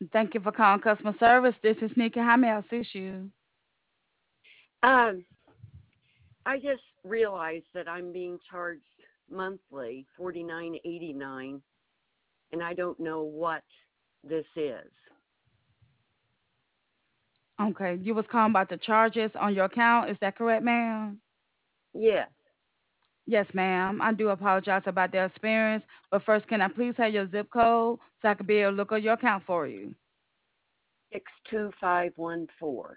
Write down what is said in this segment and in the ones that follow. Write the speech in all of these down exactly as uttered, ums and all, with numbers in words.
Thank you for calling customer service. This is Nikki. How may I assist you? Um, I just realized that I'm being charged monthly forty nine eighty nine, and I don't know what this is. Okay, you was calling about the charges on your account. Is that correct, ma'am? Yes, Yes, ma'am. I do apologize about the experience, but first, can I please have your zip code so I can be able to look at your account for you? six two five one four.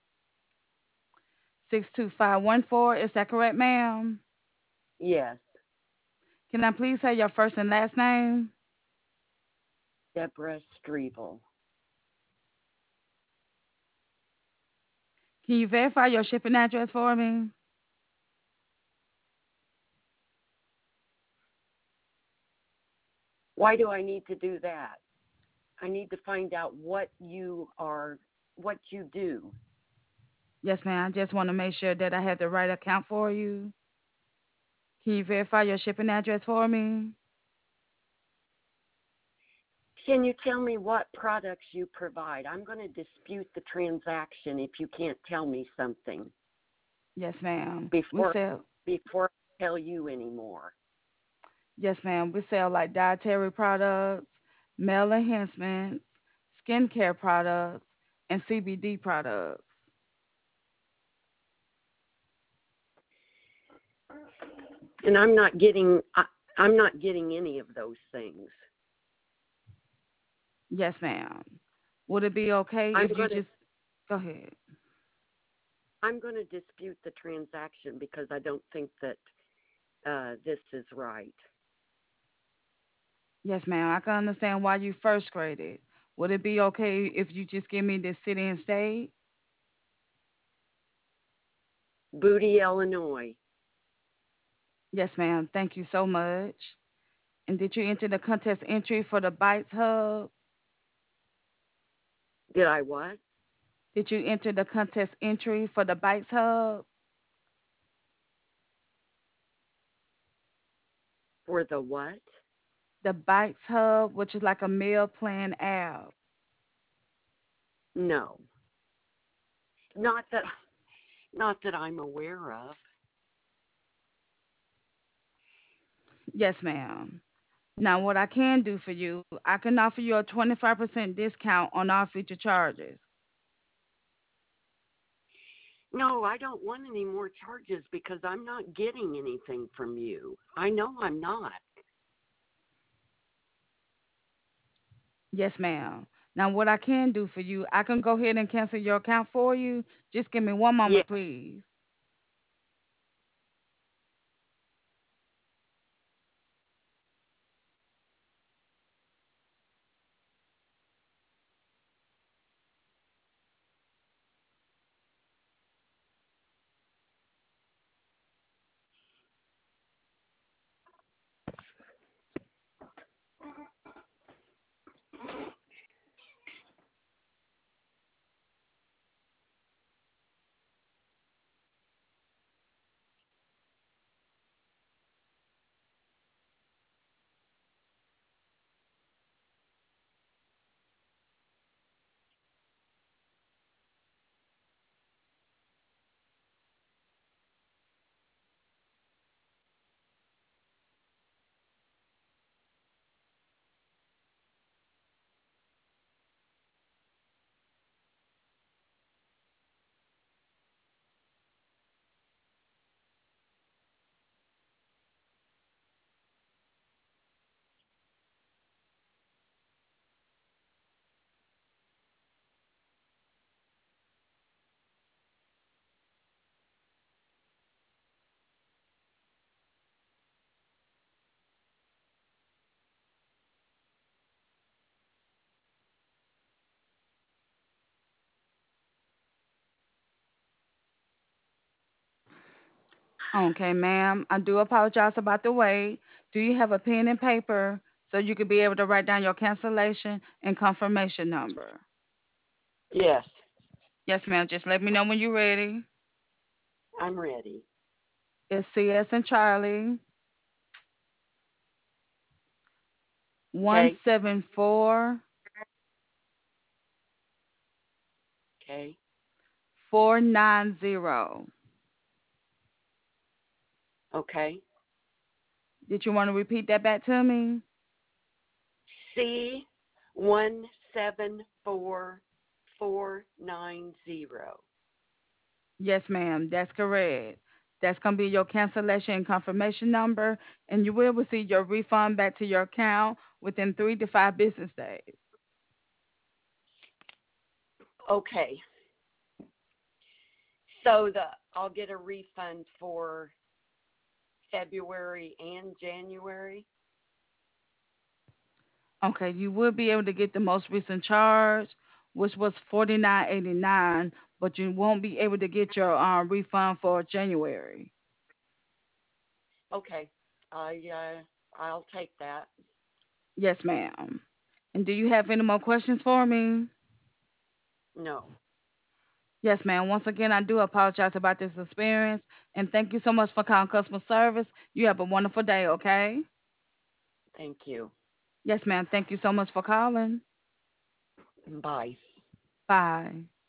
six two five one four. Is that correct, ma'am? Yes, Can I please have your first and last name? Deborah Strevel. Can you verify your shipping address for me? Why do I need to do that? I need to find out what you are, what you do. Yes, ma'am. I just want to make sure that I have the right account for you. Can you verify your shipping address for me? Can you tell me what products you provide? I'm going to dispute the transaction if you can't tell me something Yes, ma'am. We before sell. before I tell you anymore. Yes, ma'am. We sell like dietary products, male enhancements, skincare products, and C B D products. And I'm not getting I, I'm not getting any of those things. Yes, ma'am. Would it be okay I'm if you going to just go ahead? I'm going to dispute the transaction because I don't think that uh, this is right. Yes, ma'am. I can understand why you first graded. Would it be okay if you just give me the city and state? Booty, Illinois. Yes, ma'am. Thank you so much. And did you enter the contest entry for the Bites Hub? Did I what? Did you enter the contest entry for the Bites Hub? For the what? The Bites Hub, which is like a meal plan app. No. Not that not that I'm aware of. Yes, ma'am. Now, what I can do for you, I can offer you a twenty-five percent discount on all future charges. No, I don't want any more charges because I'm not getting anything from you. I know I'm not. Yes, ma'am. Now, what I can do for you, I can go ahead and cancel your account for you. Just give me one Yeah. moment, please. Okay, ma'am. I do apologize about the wait. Do you have a pen and paper so you could be able to write down your cancellation and confirmation number? Yes, Yes, ma'am. Just let me know when you're ready. I'm ready. It's C S and Charlie, one Okay. seven four Okay. four nine zero. Okay. Did you want to repeat that back to me? C one seven four four nine zero. Yes, ma'am. That's correct. That's going to be your cancellation and confirmation number, and you will receive your refund back to your account within three to five business days. Okay. So the I'll get a refund for February and January. Okay, you will be able to get the most recent charge, which was forty nine eighty nine, but you won't be able to get your uh, refund for January. Okay. I uh I'll take that. Yes, ma'am. And do you have any more questions for me? No. Yes, ma'am. Once again, I do apologize about this experience, and thank you so much for calling customer service. You have a wonderful day, okay? Thank you. Yes, ma'am. Thank you so much for calling. Bye. Bye.